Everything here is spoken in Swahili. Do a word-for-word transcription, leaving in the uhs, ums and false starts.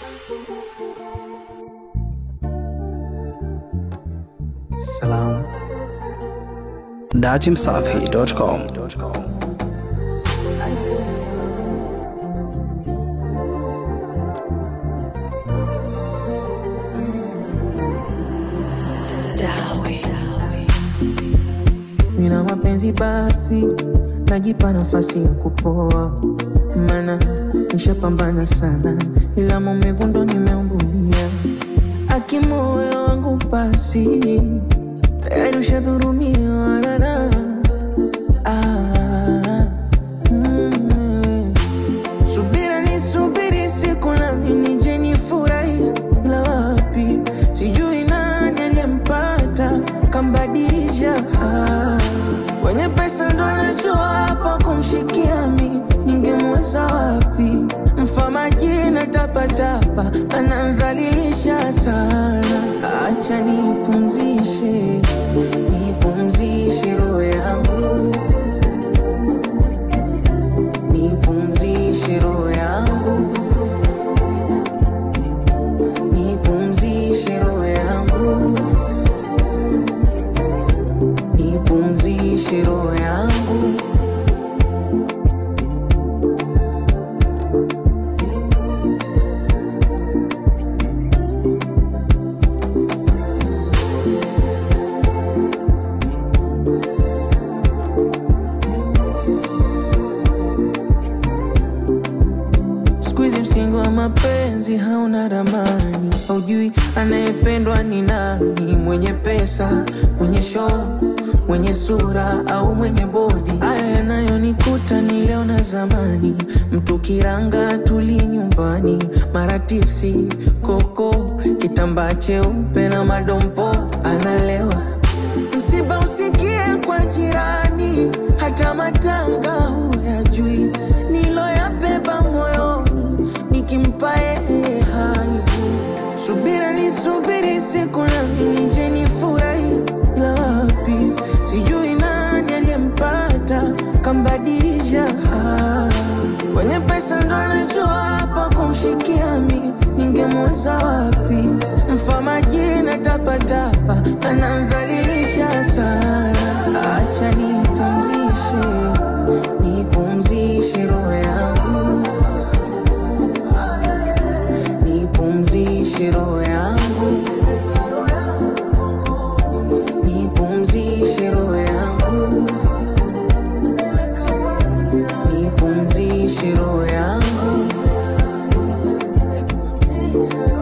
Salam. dachim safi dot com. Mina mapenzi basi, najipa nafasi ya kupoa, mana nishapambana sana, ila maumivu ndo nimeumbulia. Aki moyo wangu basi, tayari ushadhurumiwa rara. Ah, mm, subira ni subiri siku nami nije nifurahi, ila wapi sijui nani aliyempata kambadilisha. Ah, wenye pesa ndo najua hapa kumshikia mi, ningemweza wapi? Mfamaji na tapatapa anamdhalilisha sana. Acha nipumzishe, nipumzishe roho yangu, nipumzishe roho yangu, nipumzishe roho yangu, nipumzishe roho yangu. Msingo wa mapenzi hauna ramani, haujui anayependwa ni nani, mwenye pesa, mwenye show, mwenye sura au mwenye bodi. Haya yanayonikuta ni leo na zamani, mtu kiranga tuli nyumbani, mara tipsi, koko, kitambaa cheupe na madompo, analewa. Msiba usikie kwa jirani, hata matanga huyajui, niloyabeba moyoni nikimpa yeye hai. Subira ni subiri siku nami nije nifurahi, ila wapi sijui nani aliyempata kambadilisha. Ah, wenye pesa ndo najua hapa kumshikia mi, ningemweza wapi? Mfamaji na tapatapa anamdhalilisha sana. Acha nipumzishe, nipumzishe roho yangu, nipumzishe roho yangu, nipumzishe roho yangu, nipumzishe roho yangu.